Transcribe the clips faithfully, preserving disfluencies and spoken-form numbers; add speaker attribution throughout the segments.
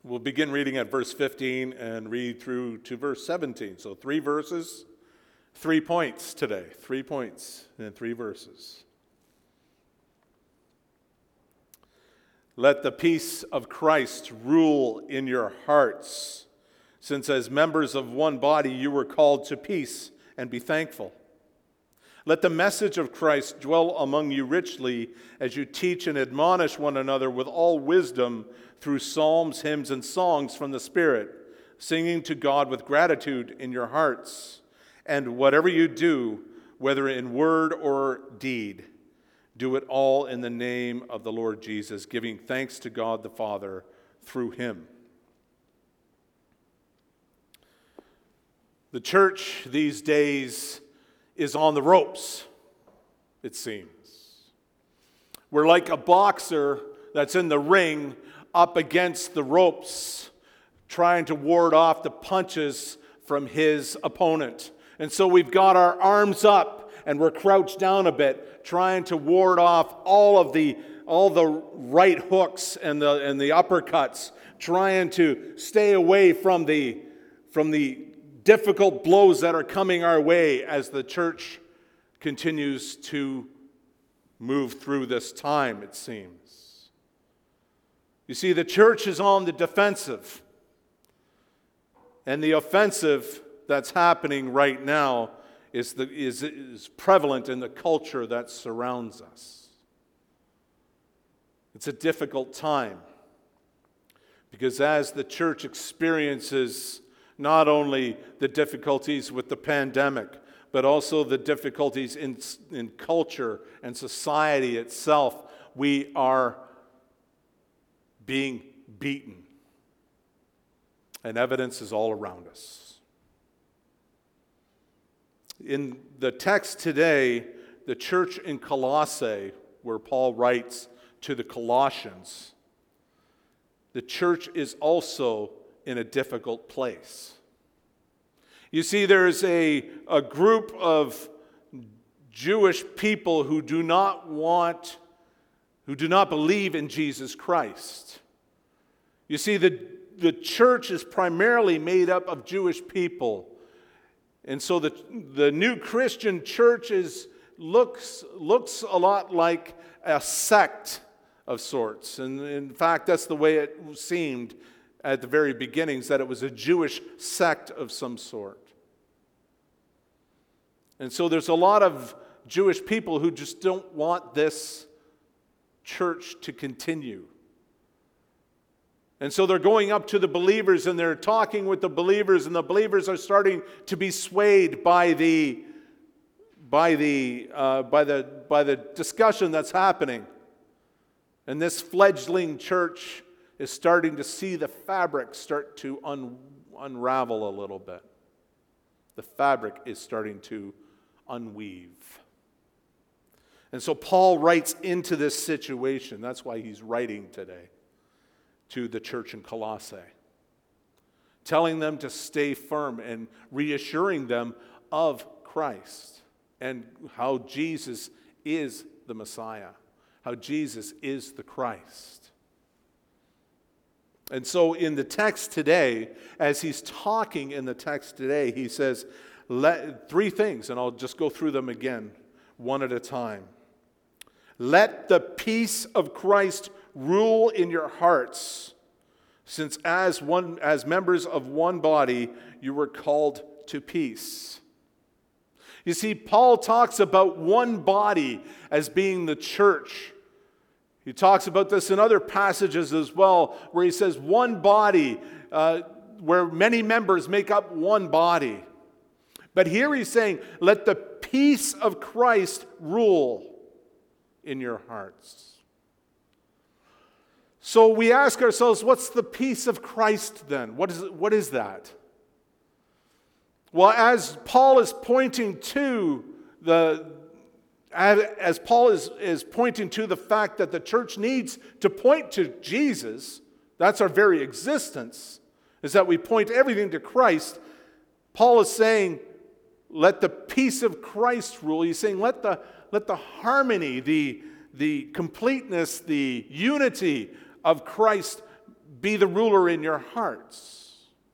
Speaker 1: We'll begin reading at verse fifteen and read through to verse seventeen. So three verses, three points today. Three points in three verses. Let the peace of Christ rule in your hearts, since as members of one body you were called to peace, and be thankful. Let the message of Christ dwell among you richly as you teach and admonish one another with all wisdom through psalms, hymns, and songs from the Spirit, singing to God with gratitude in your hearts. And whatever you do, whether in word or deed, do it all in the name of the Lord Jesus, giving thanks to God the Father through him. The church these days is on the ropes, it seems. We're like a boxer that's in the ring up against the ropes, trying to ward off the punches from his opponent. And so we've got our arms up and we're crouched down a bit, trying to ward off all of the all the right hooks and the and the uppercuts, trying to stay away from the from the difficult blows that are coming our way as the church continues to move through this time, it seems. You see, the church is on the defensive, and the offensive that's happening right now is, the, is, is prevalent in the culture that surrounds us. It's a difficult time, because as the church experiences not only the difficulties with the pandemic, but also the difficulties in, in culture and society itself, we are being beaten. And evidence is all around us. In the text today, the church in Colossae, where Paul writes to the Colossians, the church is also in a difficult place. You see, there's a, a group of Jewish people who do not want, who do not believe in Jesus Christ. You see, the, the church is primarily made up of Jewish people. And so the, the new Christian church is, looks, looks a lot like a sect of sorts. And in fact, that's the way it seemed at the very beginnings, that it was a Jewish sect of some sort. And so there's a lot of Jewish people who just don't want this church to continue. And so they're going up to the believers and they're talking with the believers, and the believers are starting to be swayed by the by the uh, by the by the discussion that's happening. And this fledgling church is starting to see the fabric start to un- unravel a little bit. The fabric is starting to unweave. And so Paul writes into this situation. That's why he's writing today to the church in Colossae, telling them to stay firm and reassuring them of Christ and how Jesus is the Messiah, how Jesus is the Christ. And so in the text today, as he's talking in the text today, he says let, three things, and I'll just go through them again, one at a time. Let the peace of Christ rule in your hearts, since as one, as members of one body, you were called to peace. You see, Paul talks about one body as being the church. He talks about this in other passages as well, where he says one body, uh, where many members make up one body. But here he's saying, let the peace of Christ rule in your hearts. So we ask ourselves, what's the peace of Christ then? What is, what is that? Well, as Paul is pointing to the As Paul is, is pointing to the fact that the church needs to point to Jesus, that's our very existence, is that we point everything to Christ. Paul is saying, let the peace of Christ rule. He's saying, let the, let the harmony, the, the completeness, the unity of Christ be the ruler in your hearts.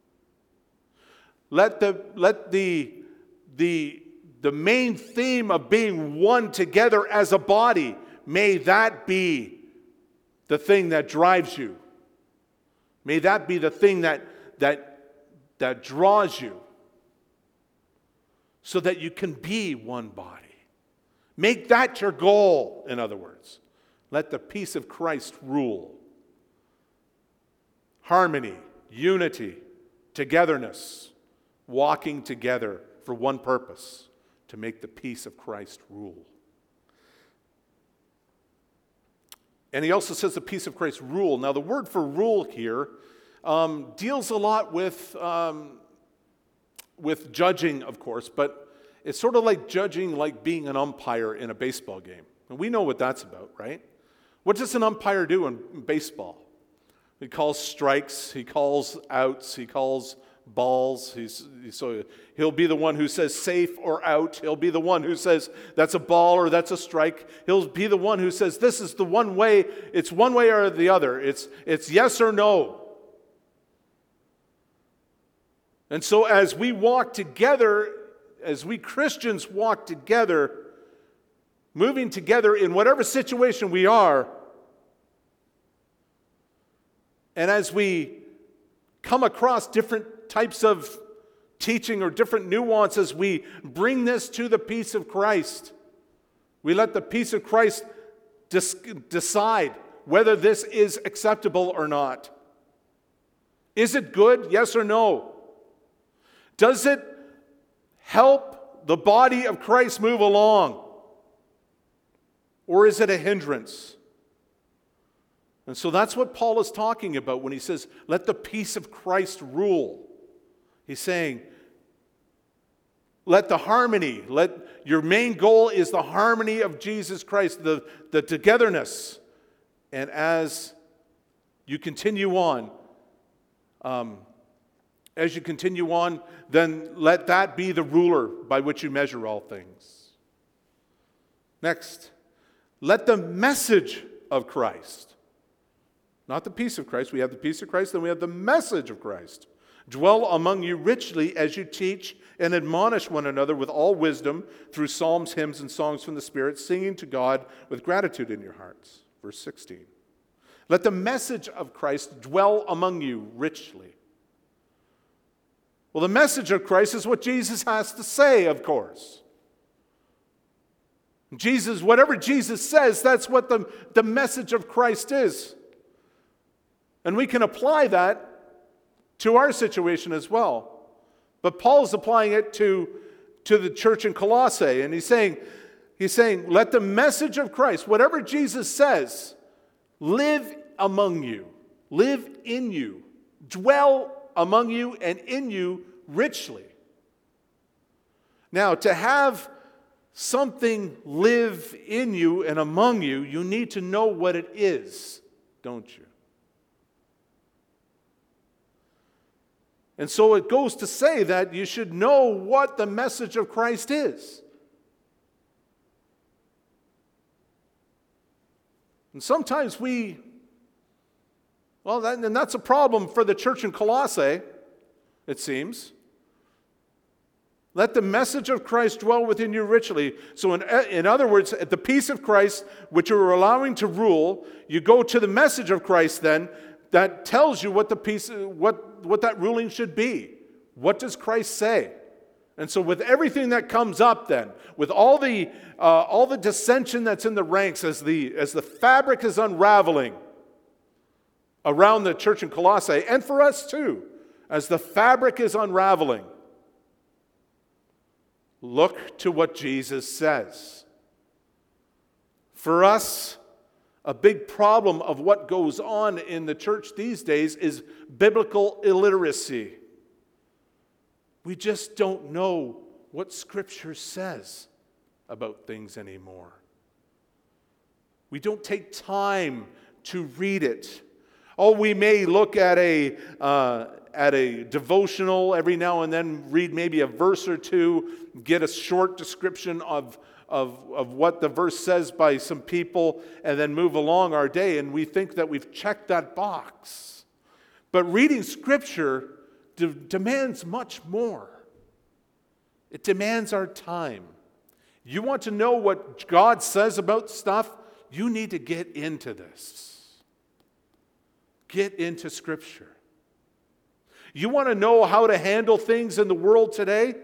Speaker 1: Let the, let the, the, the main theme of being one together as a body, may that be the thing that drives you. May that be the thing that, that, that draws you, so that you can be one body. Make that your goal, in other words. Let the peace of Christ rule. Harmony, unity, togetherness, walking together for one purpose, to make the peace of Christ rule. And he also says the peace of Christ rule. Now, the word for rule here um, deals a lot with, um, with judging, of course, but it's sort of like judging like being an umpire in a baseball game. And we know what that's about, right? What does an umpire do in baseball? He calls strikes, he calls outs, he calls balls. He's, so he'll be the one who says safe or out. He'll be the one who says that's a ball or that's a strike. He'll be the one who says this is the one way, it's one way or the other. It's, it's yes or no. And so as we walk together, as we Christians walk together, moving together in whatever situation we are, and as we come across different types of teaching or different nuances, we bring this to the peace of Christ. We let the peace of Christ dis- decide whether this is acceptable or not. Is it good? Yes or no? Does it help the body of Christ move along? Or is it a hindrance? And so that's what Paul is talking about when he says, let the peace of Christ rule. He's saying, let the harmony, let your main goal is the harmony of Jesus Christ, the, the togetherness. And as you continue on, um, as you continue on, then let that be the ruler by which you measure all things. Next, let the message of Christ, not the peace of Christ, we have the peace of Christ, then we have the message of Christ, dwell among you richly as you teach and admonish one another with all wisdom through psalms, hymns, and songs from the Spirit, singing to God with gratitude in your hearts. Verse sixteen. Let the message of Christ dwell among you richly. Well, the message of Christ is what Jesus has to say, of course. Jesus, whatever Jesus says, that's what the, the message of Christ is. And we can apply that to our situation as well. But Paul's applying it to, to the church in Colossae, and he's saying, he's saying, let the message of Christ, whatever Jesus says, live among you, live in you, dwell among you and in you richly. Now, to have something live in you and among you, you need to know what it is, don't you? And so it goes to say that you should know what the message of Christ is. And sometimes we, well, that, and that's a problem for the church in Colossae, it seems. Let the message of Christ dwell within you richly. So in, in other words, at the peace of Christ, which you are allowing to rule, you go to the message of Christ then, that tells you what the peace, what, what that ruling should be. What does Christ say? And so with everything that comes up then, with all the, uh, all the dissension that's in the ranks as the, as the fabric is unraveling around the church in Colossae, and for us too, as the fabric is unraveling, look to what Jesus says. For us, a big problem of what goes on in the church these days is biblical illiteracy. We just don't know what Scripture says about things anymore. We don't take time to read it. Oh, we may look at a uh, at a devotional every now and then, read maybe a verse or two, get a short description of, of, of what the verse says by some people, and then move along our day, and we think that we've checked that box. But reading Scripture de- demands much more. It demands our time. You want to know what God says about stuff? You need to get into this. Get into Scripture. You want to know how to handle things in the world today?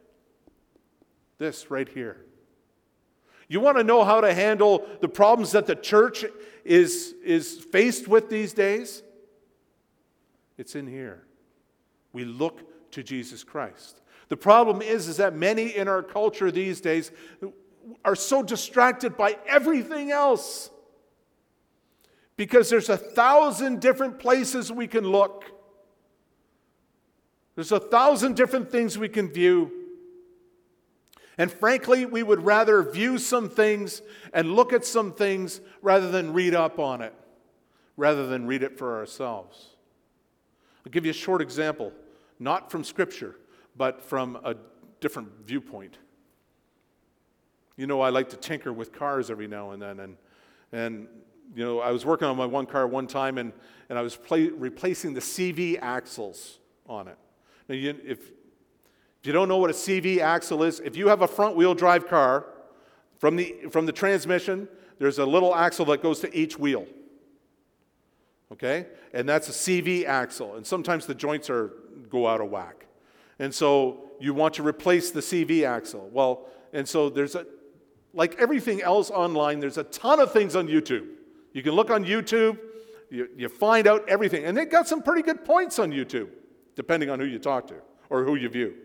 Speaker 1: This right here. You want to know how to handle the problems that the church is, is faced with these days? It's in here. We look to Jesus Christ. The problem is, is that many in our culture these days are so distracted by everything else. Because there's a thousand different places we can look. There's a thousand different things we can view. And frankly, we would rather view some things and look at some things rather than read up on it, rather than read it for ourselves. I'll give you a short example, not from Scripture, but from a different viewpoint. You know, I like to tinker with cars every now and then, and and you know, I was working on my one car one time, and, and I was play, replacing the C V axles on it. Now, you, if, if you don't know what a C V axle is, if you have a front-wheel drive car, from the, from the transmission, there's a little axle that goes to each wheel. Okay? And that's a C V axle. And sometimes the joints are go out of whack. And so you want to replace the C V axle. Well, and so there's a, like everything else online, there's a ton of things on YouTube. You can look on YouTube, you, you find out everything. And they got some pretty good points on YouTube, depending on who you talk to or who you view.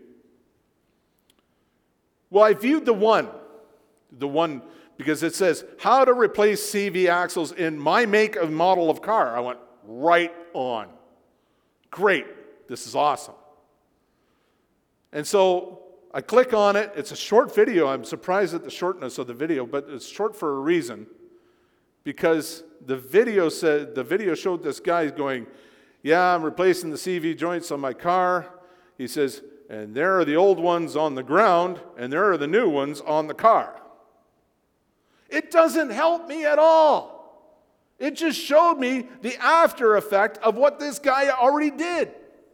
Speaker 1: Well, I viewed the one, the one, because it says, how to replace C V axles in my make and model of car. I went, right on. Great, this is awesome. And so I click on it. It's a short video. I'm surprised at the shortness of the video, but it's short for a reason. Because the video said the video showed this guy going, yeah, I'm replacing the C V joints on my car. He says, and there are the old ones on the ground, and there are the new ones on the car. It doesn't help me at all. It just showed me the after effect of what this guy already did.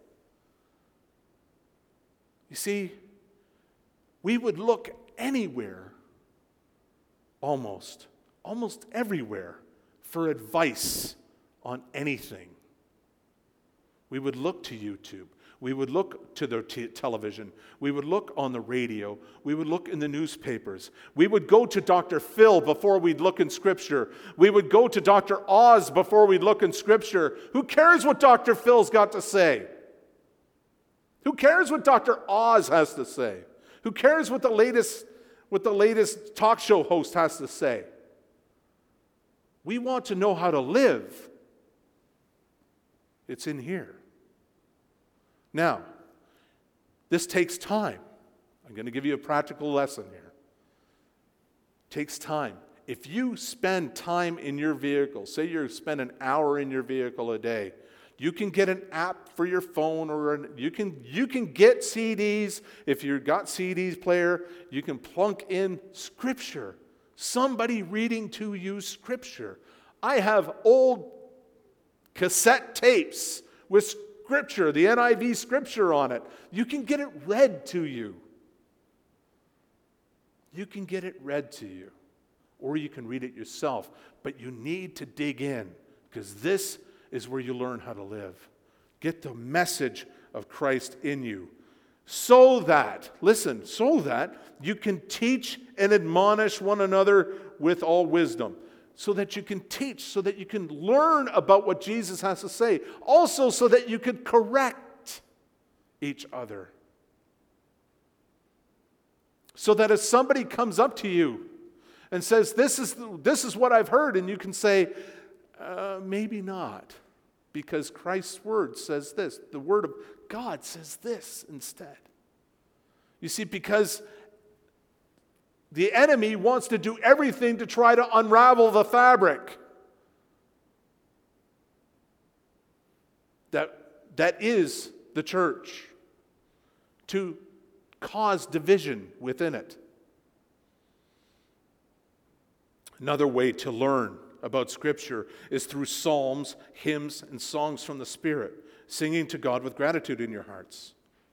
Speaker 1: You see, we would look anywhere, almost, almost everywhere, for advice on anything. We would look to YouTube. We would look to the t- television. We would look on the radio. We would look in the newspapers. We would go to Doctor Phil before we'd look in Scripture. We would go to Doctor Oz before we'd look in Scripture. Who cares what Doctor Phil's got to say? Who cares what Doctor Oz has to say? Who cares what the latest, what the latest talk show host has to say? We want to know how to live. It's in here. Now, this takes time. I'm going to give you a practical lesson here. It takes time. If you spend time in your vehicle, say you spend an hour in your vehicle a day, you can get an app for your phone, or an, you can you can get C Ds. If you've got C Ds player, you can plunk in Scripture. Somebody reading to you Scripture. I have old cassette tapes with Scripture, the N I V Scripture on it. You can get it read to you. You can get it read to you. Or you can read it yourself. But you need to dig in, because this is where you learn how to live. Get the message of Christ in you. So that, listen, so that you can teach and admonish one another with all wisdom. So that you can teach, so that you can learn about what Jesus has to say. Also, so that you can correct each other. So that if somebody comes up to you and says, this is, this is what I've heard, and you can say, uh, maybe not. Because Christ's word says this. The word of God says this instead. You see, because the enemy wants to do everything to try to unravel the fabric that, that is the church, to cause division within it. Another way to learn about Scripture is through psalms, hymns, and songs from the Spirit. singing to God with gratitude in your hearts.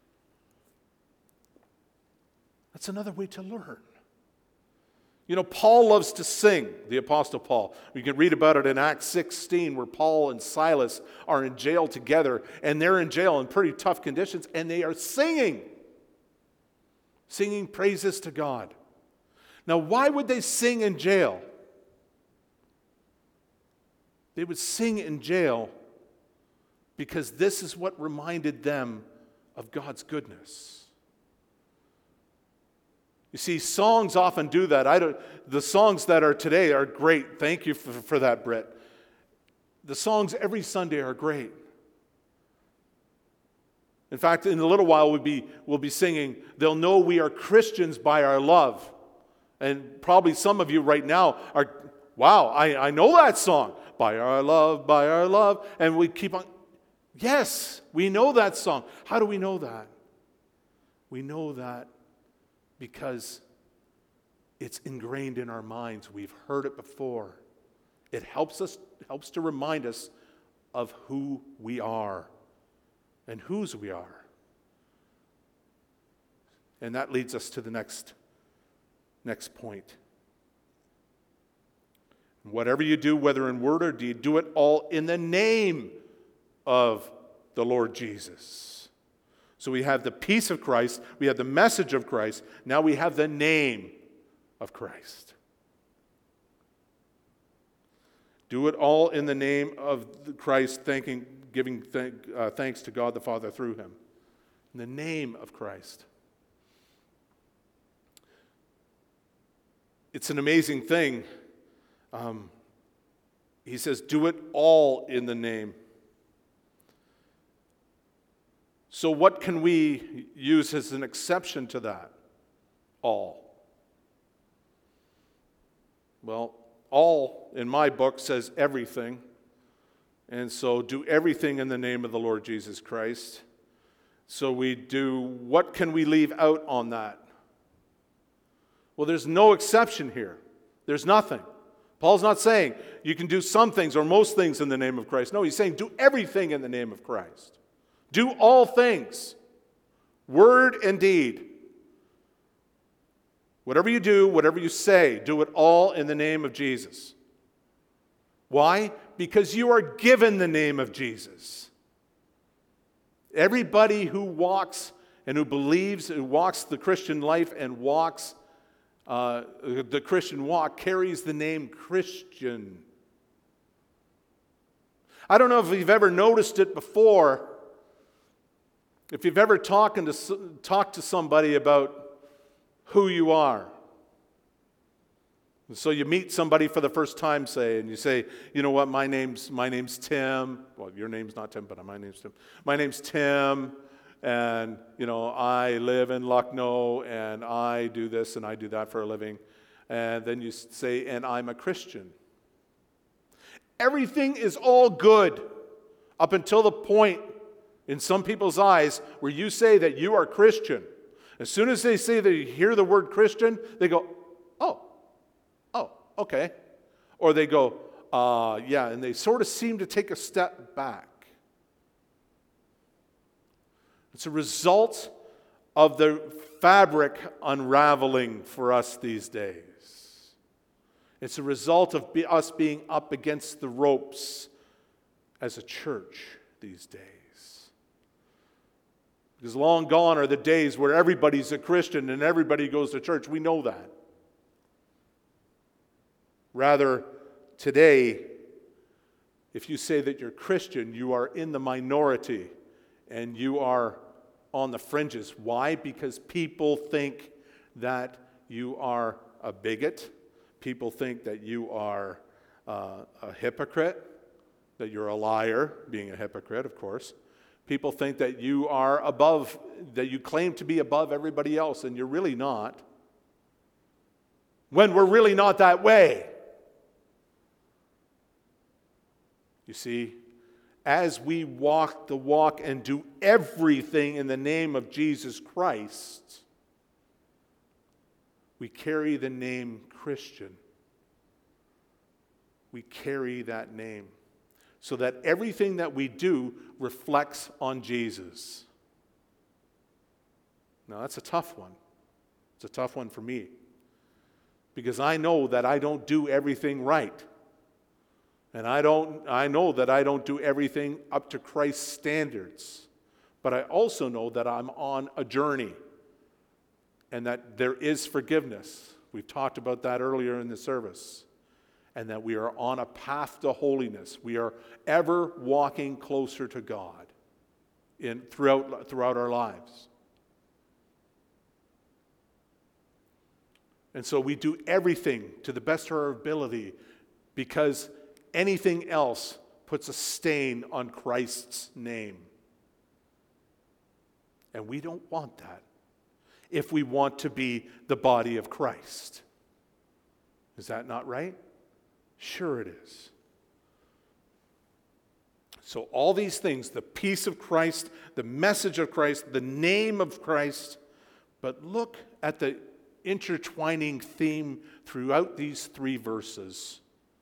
Speaker 1: That's another way to learn. You know, Paul loves to sing, the Apostle Paul. We can read about it in Acts sixteen, where Paul and Silas are in jail together, and they're in jail in pretty tough conditions, and they are singing. Singing praises to God. Now, why would they sing in jail? They would sing in jail because this is what reminded them of God's goodness. You see, songs often do that. I don't, the songs that are today are great. Thank you for, for that, Britt. The songs every Sunday are great. In fact, in a little while we'll be, we'll be singing, "They'll know we are Christians by our love." And probably some of you right now are, wow, I, I know that song. By our love, by our love. And we keep on. Yes, we know that song. How do we know that? We know that because it's ingrained in our minds. We've heard it before. It helps us, helps to remind us of who we are and whose we are. And that leads us to the next, next point. Whatever you do, whether in word or deed, do it all in the name of the Lord Jesus. So we have the peace of Christ, we have the message of Christ, now we have the name of Christ. Do it all in the name of Christ, thanking, giving thank, uh, thanks to God the Father through him. In the name of Christ. It's an amazing thing. Um, he says, do it all in the name. So what can we use as an exception to that? All. Well, all in my book says everything. And so do everything in the name of the Lord Jesus Christ. So we do, what can we leave out on that? Well, there's no exception here. There's nothing. Paul's not saying you can do some things or most things in the name of Christ. No, he's saying do everything in the name of Christ. Do all things, word and deed. Whatever you do, whatever you say, do it all in the name of Jesus. Why? Because you are given the name of Jesus. Everybody who walks and who believes, who walks the Christian life and walks uh, the Christian walk carries the name Christian. I don't know if you've ever noticed it before. If you've ever talked to, talked to somebody about who you are. So you meet somebody for the first time, say, and you say, you know what, my name's my name's Tim. Well, your name's not Tim, but my name's Tim. My name's Tim, and, you know, I live in Lucknow, and I do this and I do that for a living. And then you say, and I'm a Christian. Everything is all good up until the point in some people's eyes where you say that you are Christian. As soon as they say they hear the word Christian, they go, oh, oh, okay. Or they go, uh, yeah, and they sort of seem to take a step back. It's a result of the fabric unraveling for us these days. It's a result of be, us being up against the ropes as a church these days. Because long gone are the days where everybody's a Christian and everybody goes to church. We know that. Rather, today, if you say that you're Christian, you are in the minority and you are on the fringes. Why? Because people think that you are a bigot. People think that you are uh, a hypocrite, that you're a liar, being a hypocrite, of course. People think that you are above, that you claim to be above everybody else, and you're really not. When we're really not that way. You see, as we walk the walk and do everything in the name of Jesus Christ, we carry the name Christian. We carry that name. so that everything that we do reflects on Jesus. Now, that's a tough one. It's a tough one for me, because I know that I don't do everything right. And I don't I know that I don't do everything up to Christ's standards. But I also know that I'm on a journey and that there is forgiveness. We've talked about that earlier in the service. And that we are on a path to holiness. We are ever walking closer to God in throughout throughout our lives. And so we do everything to the best of our ability, because anything else puts a stain on Christ's name. And we don't want that if we want to be the body of Christ. Is that not right? Sure it is. So all these things, the peace of Christ, the message of Christ, the name of Christ, but look at the intertwining theme throughout these three verses.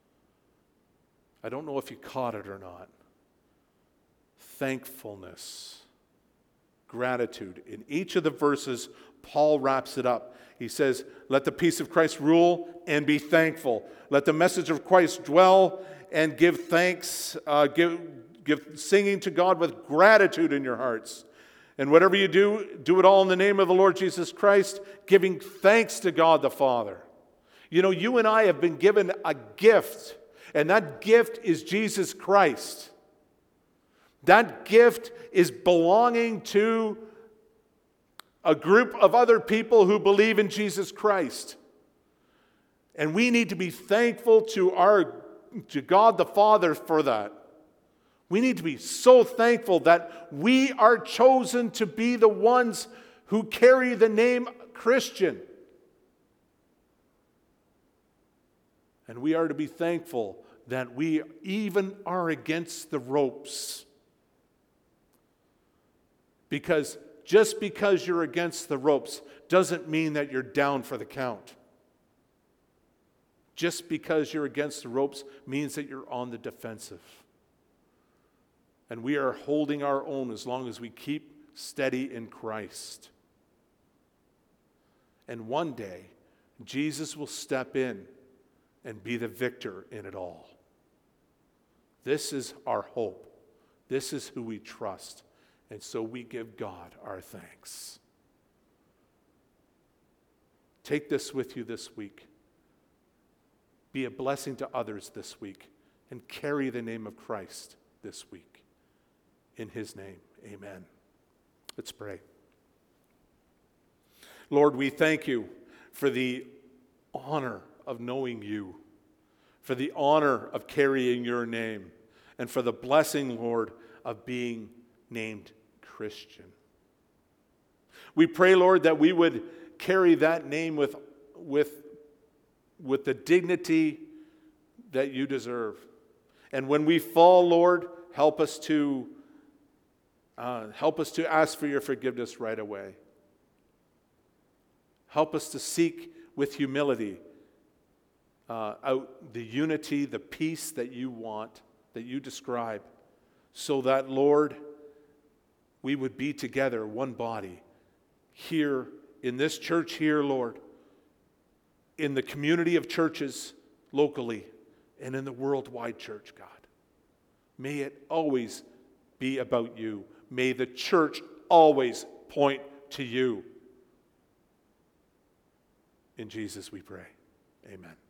Speaker 1: I don't know if you caught it or not. Thankfulness, gratitude. In each of the verses, Paul wraps it up. He says, let the peace of Christ rule and be thankful. Let the message of Christ dwell and give thanks, uh, give, give singing to God with gratitude in your hearts. And whatever you do, do it all in the name of the Lord Jesus Christ, giving thanks to God the Father. You know, you and I have been given a gift, and that gift is Jesus Christ. That gift is belonging to a group of other people who believe in Jesus Christ. And we need to be thankful to our to God the Father for that. We need to be so thankful that we are chosen to be the ones who carry the name Christian. And we are to be thankful that we even are against the ropes. Because just because you're against the ropes doesn't mean that you're down for the count. Just because you're against the ropes means that you're on the defensive. And we are holding our own as long as we keep steady in Christ. And one day, Jesus will step in and be the victor in it all. This is our hope. This is who we trust. And so we give God our thanks. Take this with you this week. Be a blessing to others this week. And carry the name of Christ this week. In his name, amen. Let's pray. Lord, we thank you for the honor of knowing you, for the honor of carrying your name, and for the blessing, Lord, of being named Christian. We pray, Lord, that we would carry that name with, with, with the dignity that you deserve. And when we fall, Lord, help us to uh, help us to ask for your forgiveness right away. Help us to seek with humility uh, out the unity, the peace that you want, that you describe, so that, Lord, we would be together, one body, here in this church here, Lord, in the community of churches locally, and in the worldwide church, God. May it always be about you. May the church always point to you. In Jesus we pray. Amen.